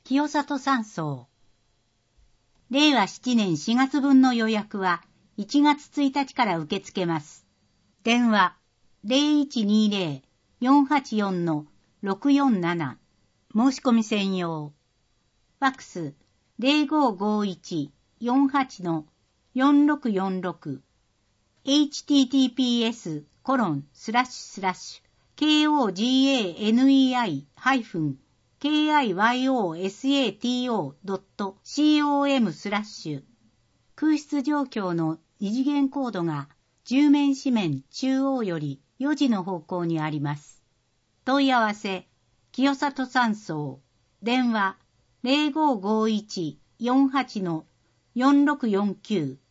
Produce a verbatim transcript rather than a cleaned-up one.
清里山荘。れいわなねんしがつぶんの予約はいちがつついたちから受け付けます。電話 ゼロいちにゼロ よんはちよん ろくよんなな 申し込み専用。ファックス ゼロごごいち よんはち よんろくよんろく エイチティーティーピーエス コロン スラッシュスラッシュ ケーオージェーエヌイーアイ ハイフン ケーアイワイオーエスエーティーオー ドット コム スラッシュ。空室状況の二次元コードがじゅうめん紙面中央よりよじの方向にあります。問い合わせ、清里山荘。電話 ゼロごごいち よんはち よんろくよんきゅう